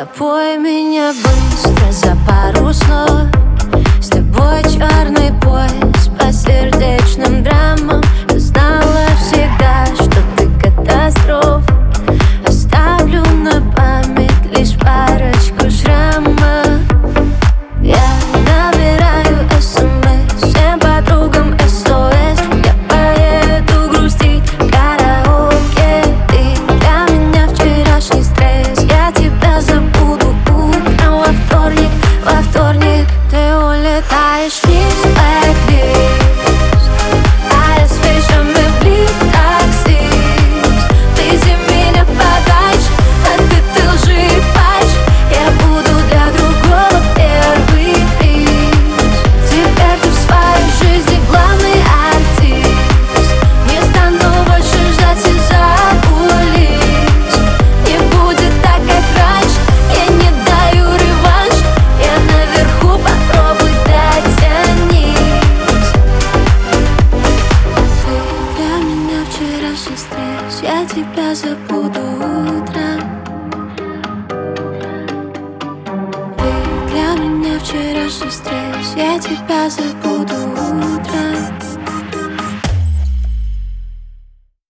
Напой меня быстро за пару слов. С тобой черный пояс по сердечным драмам. Я знала всегда, что ты катастрофа. Оставлю на память лишь парочку шрамов. Я набираю СМС всем подругам СОС. Я поеду грустить в караоке. Ты для меня вчерашний стресс. Я тебя забуду утром во вторник ты улетаешь вниз, blacklist. А я свежими в таксист. Вези меня подальше от этой лжи и фальши. Я буду для другого первый приз. Теперь ты в своей жизни главный артист. Не стану больше ждать из-за кулис. Не будет так, как раньше. Я не даю реванш. Я наверху, попробуй дотянись. Ты для меня вчерашний стресс. Я тебя забуду утром. Ты для меня вчерашний стресс. Я тебя забуду утром.